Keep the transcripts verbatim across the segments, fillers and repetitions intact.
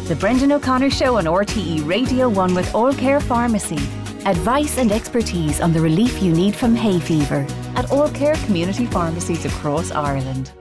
The Brendan O'Connor Show on R T E Radio one with All Care Pharmacy. Advice and expertise on the relief you need from hay fever at All Care community pharmacies across Ireland.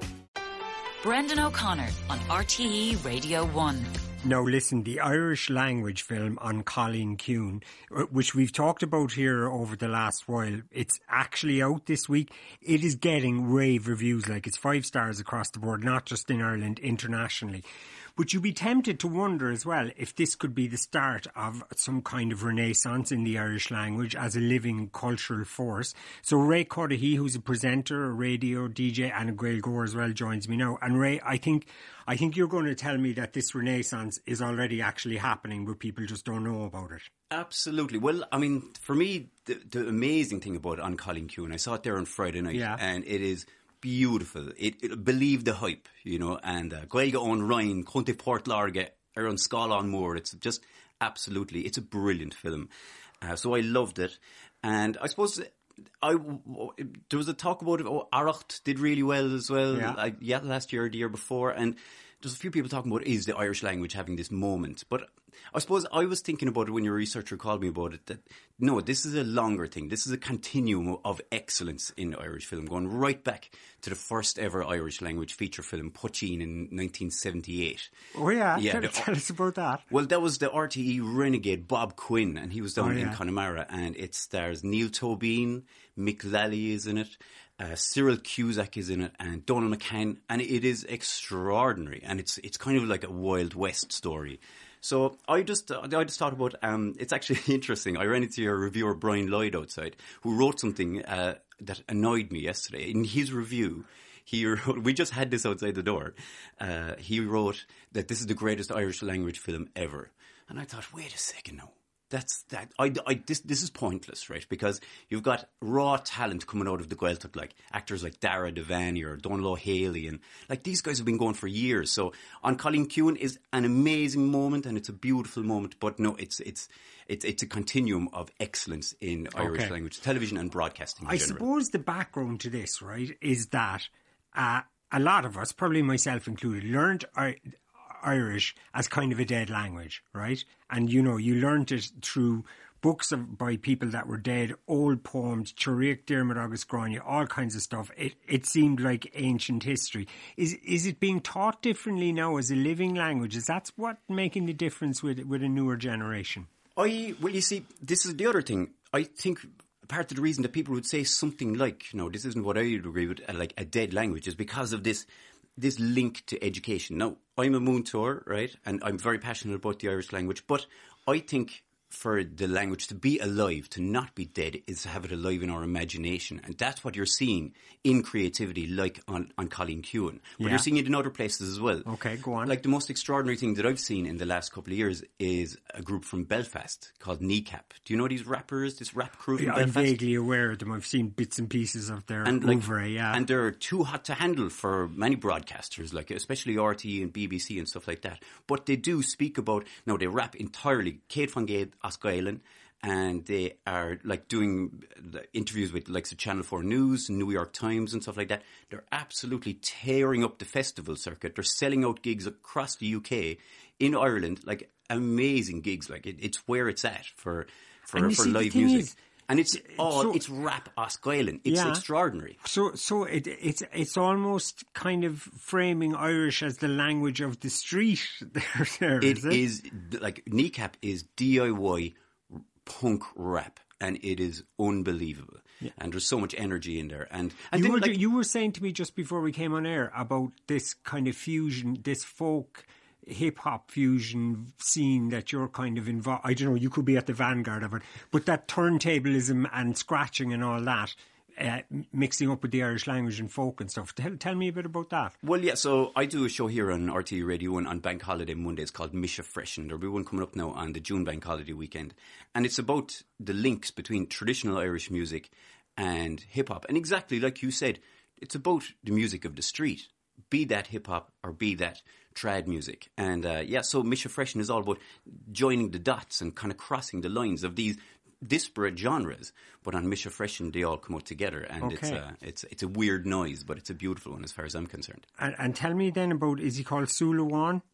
Brendan O'Connor on R T E Radio one. Now listen, the Irish language film on Colleen Kuhn, which we've talked about here over the last while, it's actually out this week. It is getting rave reviews, like it's five stars across the board, not just in Ireland, internationally. But you'd be tempted to wonder as well if this could be the start of some kind of renaissance in the Irish language as a living cultural force. So Ray Cudahy, who's a presenter, a radio D J and a Gael Gore as well, joins me now. And Ray, I think I think you're going to tell me that this renaissance is already actually happening, but people just don't know about it. Absolutely. Well, I mean, for me, the, the amazing thing about On Colleen Kuhn, I saw it there on Friday night, yeah. and it is beautiful. It, it believe the hype, you know, and uh, Gaeilge on Ryan, Conte Port Larga, Aaron Scala on Moor. It's just absolutely, it's a brilliant film. Uh, so I loved it. And I suppose I, there was a talk about it. Oh, Aracht did really well as well. Yeah. I, yeah, last year or the year before. And there's a few people talking about, is the Irish language having this moment? But I suppose I was thinking about it when your researcher called me about it, that no, this is a longer thing. This is a continuum of excellence in Irish film, going right back to the first ever Irish language feature film, Pusheen, in nineteen seventy-eight. Oh yeah, yeah tell, the, tell us about that. Well, that was the R T E renegade Bob Quinn, and he was down oh, yeah. in Connemara, and it stars Neil Tobin, Mick Lally is in it, Uh, Cyril Cusack is in it, and Donald McCann, and it is extraordinary, and it's it's kind of like a Wild West story. So I just I just thought about um, it's actually interesting. I ran into your reviewer Brian Lloyd outside, who wrote something uh, that annoyed me yesterday. In his review, he wrote, we just had this outside the door. Uh, he wrote that this is the greatest Irish language film ever, and I thought, wait a second now. That's that. I, I, this, this is pointless, right? Because you've got raw talent coming out of the Gaeltacht, like actors like Dara Devani or Donal O'Haley, and like these guys have been going for years. So On Colleen Kuhn is an amazing moment, and it's a beautiful moment. But no, it's it's it's it's a continuum of excellence in Irish okay. language television and broadcasting. In I general. suppose the background to this, right, is that uh, a lot of us, probably myself included, learned our. Irish as kind of a dead language, right? And you know, you learned it through books of, by people that were dead, old poems, Chiric, Dermot Agus Grania, all kinds of stuff. It it seemed like ancient history. Is is it being taught differently now as a living language? Is that what making the difference with with a newer generation? I well, you see, this is the other thing. I think part of the reason that people would say something like, you know, this isn't what I would agree with, like a dead language, is because of this. This link to education. Now, I'm a Moontour, right? And I'm very passionate about the Irish language. But I think for the language to be alive, to not be dead, is to have it alive in our imagination. And that's what you're seeing in creativity, like on, on Colleen Kuhn. But yeah. you're seeing it in other places as well. Okay, go on. Like the most extraordinary thing that I've seen in the last couple of years is a group from Belfast called Kneecap. Do you know these rappers, this rap crew from yeah, Belfast? I'm vaguely aware of them. I've seen bits and pieces of their and like, oeuvre, yeah. And they're too hot to handle for many broadcasters, like especially R T E and B B C and stuff like that. But they do speak about, no, they rap entirely. Kate Von Gade, Osgailen, and they are like doing interviews with like the Channel four News, New York Times and stuff like that. They're absolutely tearing up the festival circuit. They're selling out gigs across the U K, in Ireland, like amazing gigs. Like it, it's where it's at for for, for see, live music. Is, and it's all so, it's rap Osgailen. It's yeah. extraordinary. So so it, it's it's almost kind of framing Irish as the language of the street. there, there, it is it is like Kneecap is D I Y punk rap, and it is unbelievable. Yeah. And there's so much energy in there. And, and you, then, were, like, you were saying to me just before we came on air about this kind of fusion, this folk hip-hop fusion scene that you're kind of involved. I don't know, you could be at the vanguard of it, but that turntablism and scratching and all that, Uh, mixing up with the Irish language and folk and stuff. Tell, tell me a bit about that. Well, yeah, so I do a show here on R T E Radio one on Bank Holiday Mondays called Misha Fresh, and there'll be one coming up now on the June Bank Holiday weekend. And it's about the links between traditional Irish music and hip-hop. And exactly like you said, it's about the music of the street, be that hip-hop or be that trad music. And uh, yeah, so Misha Freshen is all about joining the dots and kind of crossing the lines of these disparate genres, but on Misha Freshen they all come out together, and okay. it's uh, it's it's a weird noise, but it's a beautiful one as far as I'm concerned. And, and tell me then about, is he called Sulawan?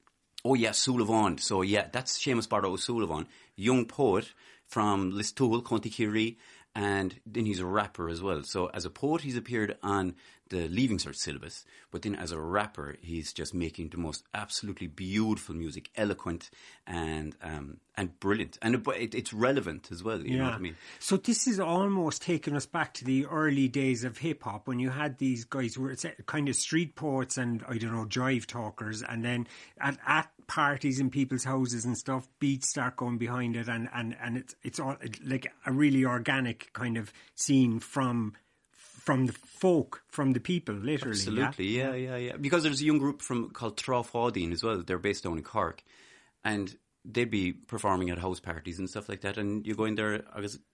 Oh yeah, Sullivan. So yeah, that's Seamus Barrow O'Sullivan, young poet from Listowel, County Kerry, and then he's a rapper as well. So as a poet, he's appeared on the Leaving Cert syllabus, but then as a rapper, he's just making the most absolutely beautiful music, eloquent and um, and brilliant, and it, it's relevant as well. You yeah. know what I mean? So this is almost taking us back to the early days of hip hop when you had these guys who were kind of street poets and I don't know jive talkers, and then at, at parties in people's houses and stuff, beats start going behind it, and and and it's it's all like a really organic kind of scene from. From the folk, from the people, literally. Absolutely, yeah, yeah, yeah, yeah. Because there's a young group from called Trofadine as well. They're based down in Cork, and they'd be performing at house parties and stuff like that. And you go in there, I guess,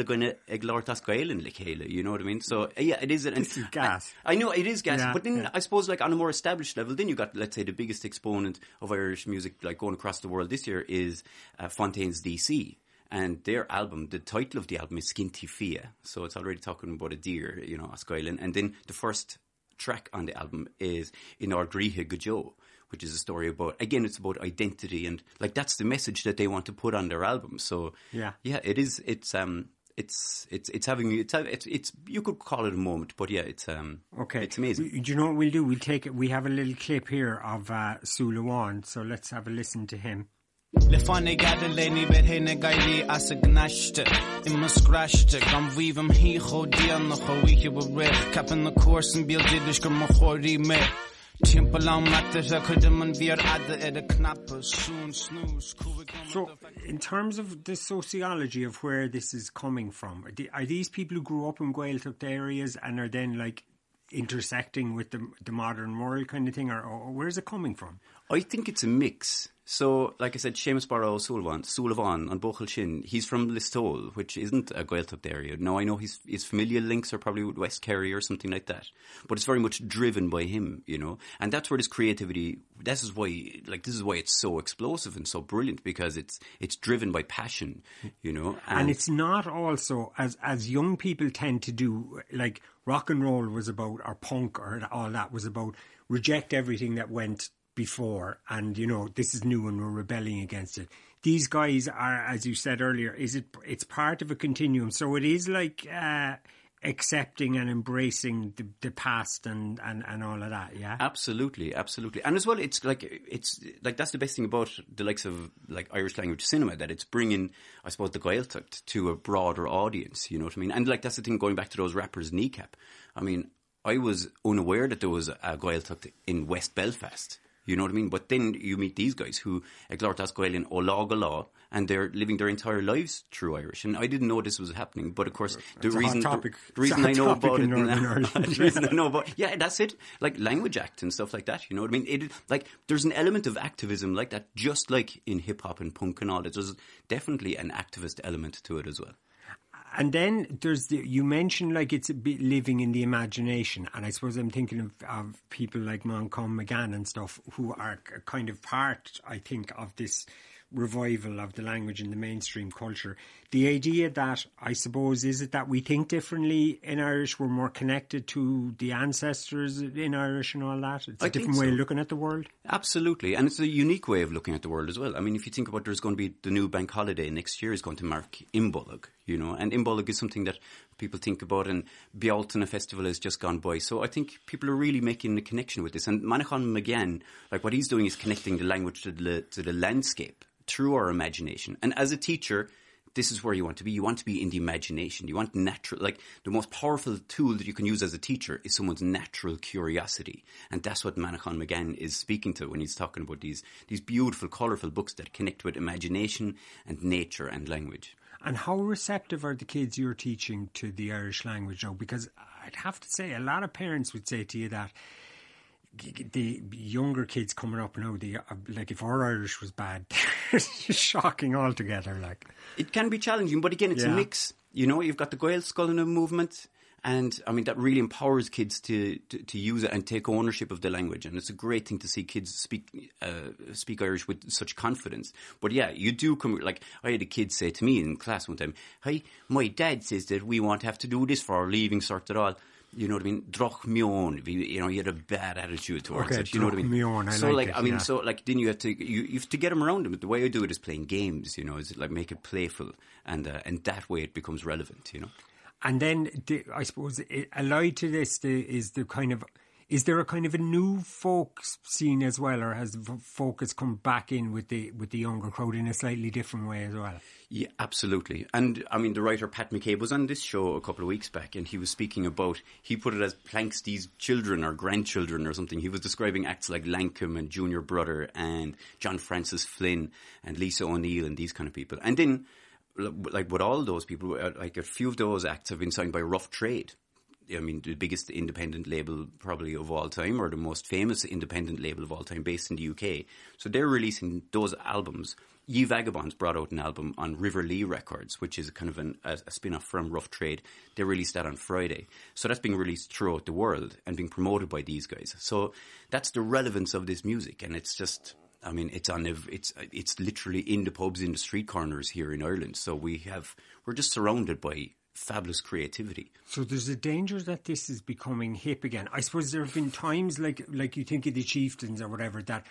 you know what I mean? So yeah, it is. An, this is gas. I, I know it is gas, yeah, but then yeah. I suppose like on a more established level, then you got, let's say, the biggest exponent of Irish music like going across the world this year is uh, Fontaine's D C. And their album, the title of the album is Skinty Fia. So it's already talking about a deer, you know, Ascoilen. And then the first track on the album is In Ardrihe Gajo, which is a story about, again, it's about identity. And like that's the message that they want to put on their album. So yeah, yeah, it is, it's, um, it's, it's, it's having, it's, it's, it's, you could call it a moment, but yeah, it's, um, okay. It's amazing. Do you know what we'll do? We'll take it. We have a little clip here of, uh, Sullivan. So let's have a listen to him. Le fanny gadaleni bet hene gaili as a gnashte in my scratchte gam weavem he ho dian no ho we were red cap in the course and build didish gam khori me timpalam matter kudem wir ad at a knappe soon snooze. So in terms of the sociology of where this is coming from, are, the, are these people who grew up in Gaeltacht areas and are then like intersecting with the the modern world kind of thing, or, or where's it coming from? I think it's a mix. So, like I said, Seamus Barrow O'Sullivan, Sullivan on Bochel Shin, he's from Listowel, which isn't a Gaeltacht area. Now, I know his, his familial links are probably with West Kerry or something like that, but it's very much driven by him, you know, and that's where this creativity, this is why, like, this is why it's so explosive and so brilliant, because it's it's driven by passion, you know. And, and it's not also, as as young people tend to do, like, rock and roll was about, or punk or all that was about, reject everything that went before, and you know this is new and we're rebelling against it. These guys are, as you said earlier, is it it's part of a continuum, so it is like uh, accepting and embracing the, the past and, and, and all of that. Yeah, absolutely, absolutely. And as well, it's like it's like that's the best thing about the likes of like Irish language cinema, that it's bringing, I suppose, the Gaeltacht to a broader audience, you know what I mean? And like that's the thing, going back to those rappers Kneecap, I mean, I was unaware that there was a Gaeltacht in West Belfast. You know what I mean? But then you meet these guys who, Glortas Gaelin, Olag Law, and they're living their entire lives through Irish. And I didn't know this was happening. But of course, the reason, the, the reason I know about it, now, the reason I know about, yeah, that's it. Like Language Act and stuff like that. You know what I mean? It, like, there's an element of activism like that, just like in hip hop and punk and all that. There's definitely an activist element to it as well. And then there's the, you mentioned like it's a bit living in the imagination, and I suppose I'm thinking of, of people like Moncomb McGann and stuff who are kind of part, I think, of this revival of the language in the mainstream culture. The idea that, I suppose, is it that we think differently in Irish, we're more connected to the ancestors in Irish and all that? It's a I different so. way of looking at the world. Absolutely, and it's a unique way of looking at the world as well. I mean, if you think about, there's going to be the new bank holiday next year is going to mark Imbolg, you know, and Imbolg is something that people think about, and Bealtaine Festival has just gone by. So I think people are really making a connection with this. And Monaghan McGann, like what he's doing is connecting the language to the, to the landscape through our imagination. And as a teacher, this is where you want to be. You want to be in the imagination. You want natural, like the most powerful tool that you can use as a teacher is someone's natural curiosity. And that's what Monaghan McGann is speaking to when he's talking about these, these beautiful, colourful books that connect with imagination and nature and language. And how receptive are the kids you're teaching to the Irish language now? Because I'd have to say, a lot of parents would say to you that the younger kids coming up now, they, like if our Irish was bad, it's shocking altogether. Like, it can be challenging, but again, it's yeah. a mix. You know, you've got the Gael Scoilina movement, and I mean that really empowers kids to, to, to use it and take ownership of the language. And it's a great thing to see kids speak uh, speak Irish with such confidence. But yeah, you do come, like I had a kid say to me in class one time, "Hey, my dad says that we won't have to do this for our leaving cert at all." You know what I mean? Droch mion. You know, he had a bad attitude towards okay, it. You know what I mean? Mion, I so, like, like, it, I mean, yeah. so, like, then you have to, you, you have to get him around him. But the way I do it is playing games, you know, is like make it playful. And, uh, and that way it becomes relevant, you know? And then, the, I suppose, allied to this the, is the kind of, is there a kind of a new folk scene as well, or has folk has come back in with the with the younger crowd in a slightly different way as well? Yeah, absolutely. And I mean, the writer Pat McCabe was on this show a couple of weeks back, and he was speaking about, he put it as Plankstee's children or grandchildren or something. He was describing acts like Lankum and Junior Brother and John Francis Flynn and Lisa O'Neill and these kind of people. And then, like with all those people, like a few of those acts have been signed by Rough Trade. I mean, the biggest independent label probably of all time, or the most famous independent label of all time, based in the U K. So they're releasing those albums. Ye Vagabonds brought out an album on River Lee Records, which is kind of an, a, a spin-off from Rough Trade. They released that on Friday. So that's being released throughout the world and being promoted by these guys. So that's the relevance of this music. And it's just, I mean, it's on, it's, it's literally in the pubs, in the street corners here in Ireland. So we have, we're just surrounded by fabulous creativity. So there's a danger that this is becoming hip again. I suppose there have been times, like like you think of the Chieftains or whatever, that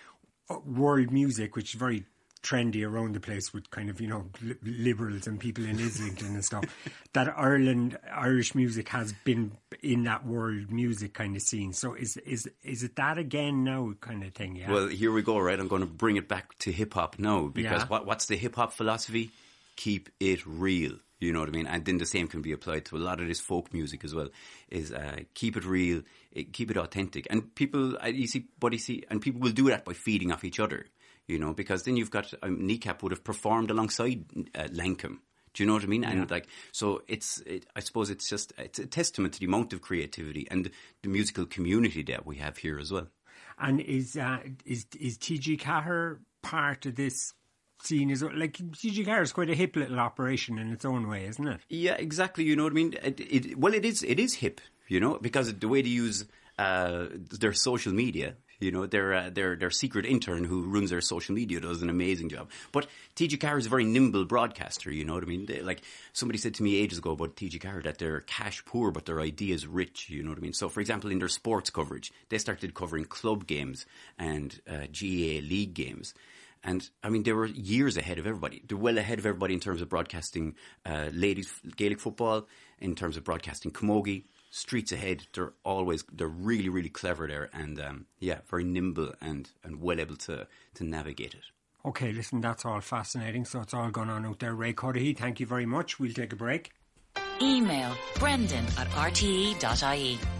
world music, which is very trendy around the place with kind of, you know, li- liberals and people in Islington and stuff, that Ireland, Irish music has been in that world music kind of scene. So is is is it that again now kind of thing? Yeah. Well, here we go, right? I'm going to bring it back to hip-hop now, because Yeah. what, what's the hip-hop philosophy? Keep it real. You know what I mean? And then the same can be applied to a lot of this folk music as well, is uh, keep it real, keep it authentic. And people, you see, but you see, and people will do that by feeding off each other, you know, because then you've got, um, Kneecap would have performed alongside uh, Lankum. Do you know what I mean? And Yeah. like, so it's, it, I suppose it's just, it's a testament to the amount of creativity and the musical community that we have here as well. And is uh, is is T G Cahir part of this scene? Is like T G Cahir is quite a hip little operation in its own way, isn't it? Yeah, exactly. You know what I mean? It, it, well, it is. It is hip. You know, because the way they use uh, their social media. You know, their uh, their their secret intern who runs their social media does an amazing job. But T G Cahir is a very nimble broadcaster. You know what I mean? They, like somebody said to me ages ago about T G Cahir that they're cash poor, but their ideas rich. You know what I mean? So, for example, in their sports coverage, they started covering club games and uh, G A A league games. And, I mean, they were years ahead of everybody. They're well ahead of everybody in terms of broadcasting uh, ladies Gaelic football, in terms of broadcasting camogie, streets ahead. They're always, they're really, really clever there. And, um, yeah, very nimble and, and well able to, to navigate it. Okay, listen, that's all fascinating. So it's all gone on out there. Ray Cudahy, thank you very much. We'll take a break. Email brendan at r t e dot i e.